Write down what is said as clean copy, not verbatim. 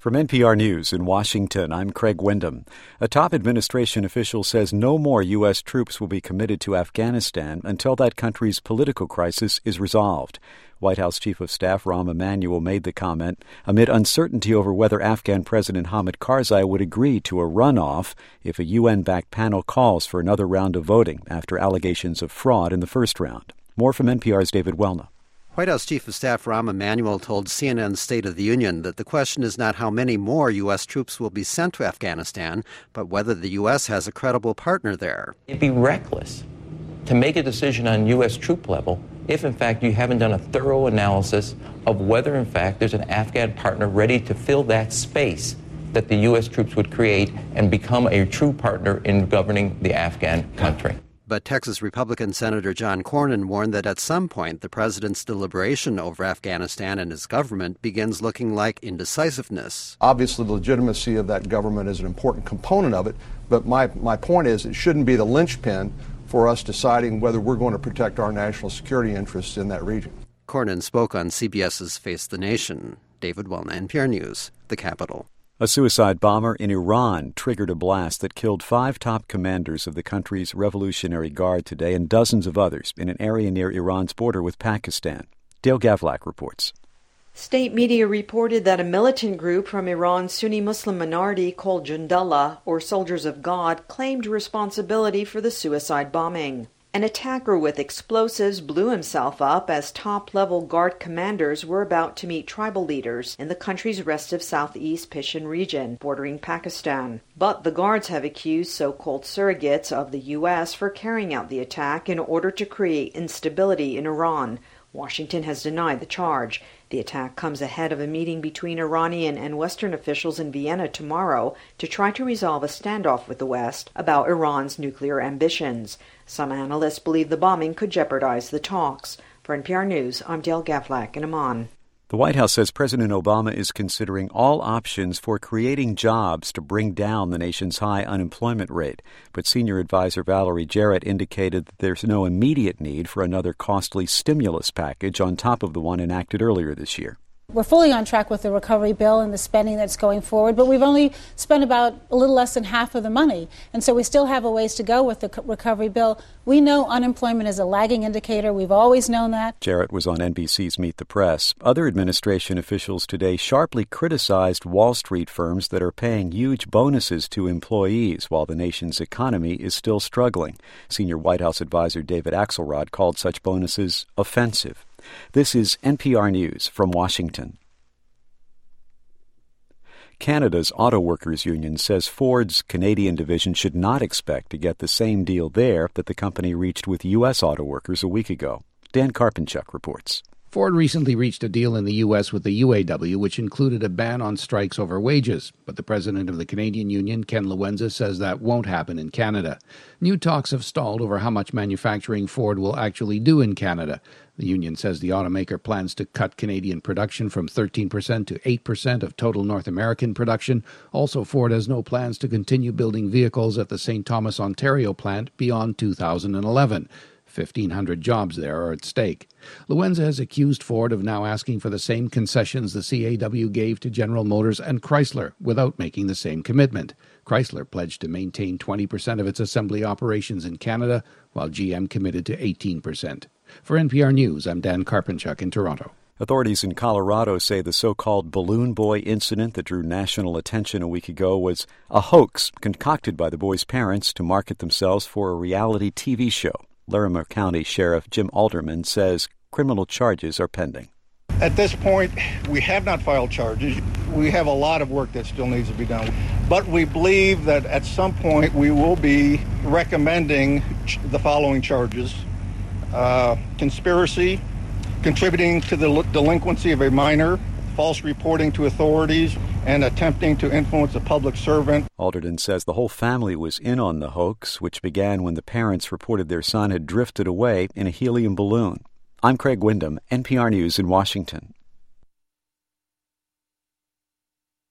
From NPR News in Washington, I'm Craig Windham. A top administration official says no more U.S. troops will be committed to Afghanistan until that country's political crisis is resolved. White House Chief of Staff Rahm Emanuel made the comment amid uncertainty over whether Afghan President Hamid Karzai would agree to a runoff if a UN-backed panel calls for another round of voting after allegations of fraud in the first round. More from NPR's David Welna. White House Chief of Staff Rahm Emanuel told CNN's State of the Union that the question is not how many more U.S. troops will be sent to Afghanistan, but whether the U.S. has a credible partner there. It'd be reckless to make a decision on U.S. troop level if, in fact, you haven't done a thorough analysis of whether, in fact, there's an Afghan partner ready to fill that space that the U.S. troops would create and become a true partner in governing the Afghan country. But Texas Republican Senator John Cornyn warned that at some point the president's deliberation over Afghanistan and his government begins looking like indecisiveness. Obviously, the legitimacy of that government is an important component of it, but my point is it shouldn't be the linchpin for us deciding whether we're going to protect our national security interests in that region. Cornyn spoke on CBS's Face the Nation. David Welna, NPR News, the Capitol. A suicide bomber in Iran triggered a blast that killed 5 top commanders of the country's Revolutionary Guard today and dozens of others in an area near Iran's border with Pakistan. Dale Gavlak reports. State media reported that a militant group from Iran's Sunni Muslim minority called Jundullah, or Soldiers of God, claimed responsibility for the suicide bombing. An attacker with explosives blew himself up as top-level Guard commanders were about to meet tribal leaders in the country's restive southeast Pishin region, bordering Pakistan. But the Guards have accused so-called surrogates of the U.S. for carrying out the attack in order to create instability in Iran. Washington has denied the charge. The attack comes ahead of a meeting between Iranian and Western officials in Vienna tomorrow to try to resolve a standoff with the West about Iran's nuclear ambitions. Some analysts believe the bombing could jeopardize the talks. For NPR News, I'm Dale Gavlak in Amman. The White House says President Obama is considering all options for creating jobs to bring down the nation's high unemployment rate. But senior advisor Valerie Jarrett indicated that there's no immediate need for another costly stimulus package on top of the one enacted earlier this year. We're fully on track with the recovery bill and the spending that's going forward, but we've only spent about a little less than half of the money. And so we still have a ways to go with the recovery bill. We know unemployment is a lagging indicator. We've always known that. Jarrett was on NBC's Meet the Press. Other administration officials today sharply criticized Wall Street firms that are paying huge bonuses to employees while the nation's economy is still struggling. Senior White House advisor David Axelrod called such bonuses offensive. This is NPR News from Washington. Canada's Auto Workers Union says Ford's Canadian division should not expect to get the same deal there that the company reached with U.S. auto workers a week ago. Dan Karpinchuk reports. Ford recently reached a deal in the U.S. with the UAW, which included a ban on strikes over wages. But the president of the Canadian Union, Ken Lewenza, says that won't happen in Canada. New talks have stalled over how much manufacturing Ford will actually do in Canada. The union says the automaker plans to cut Canadian production from 13% to 8% of total North American production. Also, Ford has no plans to continue building vehicles at the St. Thomas, Ontario plant beyond 2011. 1,500 jobs there are at stake. Lewenza has accused Ford of now asking for the same concessions the CAW gave to General Motors and Chrysler without making the same commitment. Chrysler pledged to maintain 20% of its assembly operations in Canada, while GM committed to 18%. For NPR News, I'm Dan Karpinchuk in Toronto. Authorities in Colorado say the so-called Balloon Boy incident that drew national attention a week ago was a hoax concocted by the boy's parents to market themselves for a reality TV show. Larimer County Sheriff Jim Alderman says criminal charges are pending. At this point, we have not filed charges. We have a lot of work that still needs to be done. But we believe that at some point we will be recommending the following charges. Conspiracy, contributing to the delinquency of a minor, false reporting to authorities, and attempting to influence a public servant. Alderton says the whole family was in on the hoax, which began when the parents reported their son had drifted away in a helium balloon. I'm Craig Windham, NPR News in Washington.